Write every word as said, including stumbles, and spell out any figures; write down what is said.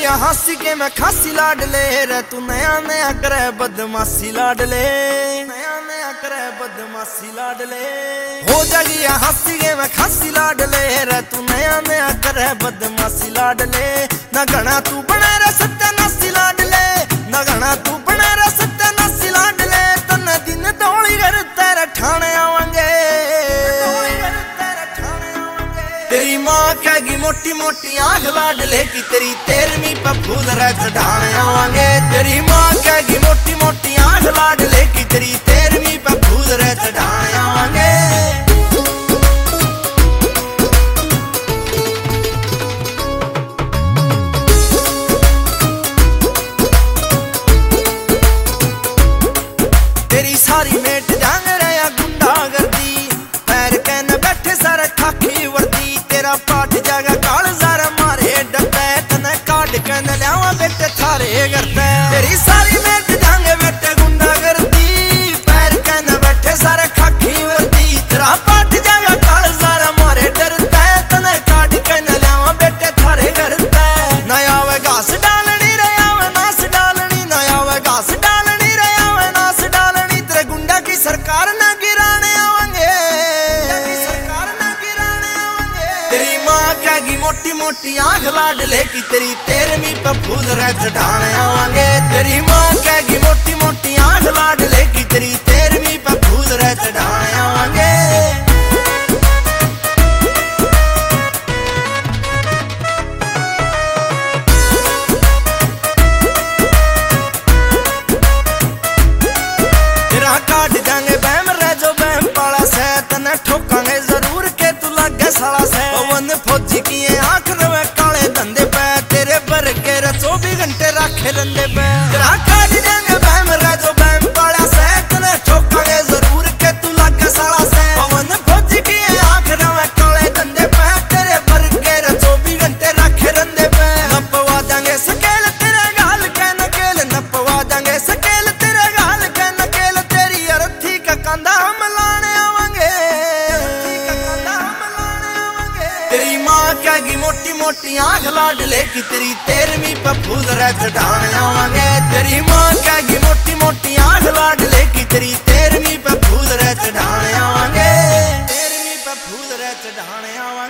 गया हंसी के मैं खासी लाडले रे, तू नया नया करे बदमाशी लाडले, नया नया करे बदमाशी लाडले। हो गया हंसी के मैं खासी लाडले रे, तू नया नया करे बदमाशी लाडले। ना घना तू बना रे सत्यानाशी लाडले, ना घना तू बना रे सत्यानाशी लाडले। तन दिन दौड़ी कर तेरे ठाणे आवांगे, तेरी माँ कहेगी मोटी मोटी आंख लाडले की, तेरी तेरहवीं पे फूल रे चढ़ाने आवांगे। तेरी माँ कहेगी मोटी मोटी आंख लाडले की, तेरी तेरहवीं पे फूल रे चढ़ाने आवांगे। तेरी सारी मेट जांग रहा गुंडा गर्दी, पैर कहने बैठे सारे खाकी वर्दी। तेरा पाठ जागा काल सारा मारे डब्बे, तने काट के न लियावा बेटे थारे करते। तेरी सारी मेट जांगे बेटे गुंडा गर्दी, पैर कहने बैठे सारे खाकी वर्दी। तेरा पाठ जागा काल सारा मारे डरते, तने काट के न लियावा बेटे थारे करते। नया वे घास डालनी रे आवे नास डालनी, नया वे घास डालनी रे आवे नास डालनी। तेरे गुंडा की सरकार न गिराने आवेंगे, सरकार न गिराने आवेंगे। तेरी माँ कहेगी मोटी मोटी आंख लाडले की, तेरी तेरहवीं पे फूल रे चढ़ाने आवांगे। तेरी माँ कहेगी मोटी मोटी आंख लाडले की, तेरी तेरहवीं पे फूल रे चढ़ाने आवांगे। काट जाएंगे बहम रे जो बहम पाला से, तने ठोकांगे जरूर के तू लागे साला से। पवन फौजी की आंख रवे काले धंधे पे, तेरे बर के रे चौबीस घंटे रखे रंधे पे। तेरा काट जाएंगे बहम रे जो बहम पाला से, तने ठोकांगे जरूर के तू लागे साला से। पवन फौजी की आंख रवे काले धंधे पे, तेरे बर के रे चौबीस घंटे रखे रंधे पे। नपवा देंगे सकेल तेरे गाल के नकेल, नपवा देंगे सकेल तेरे गाल के नकेल। कंधा हम लाने आवांगे, तेरी माँ कहेगी मोटी मोटी आंख लाडले की, तेरी तेरहवीं पे फूल रे चढ़ाने आवांगे। तेरी माँ कहेगी मोटी मोटी आंख लाडले की, तेरी तेरहवीं पे फूल रे चढ़ाने आवांगे, तेरहवीं पे फूल रे चढ़ाने आवांगे।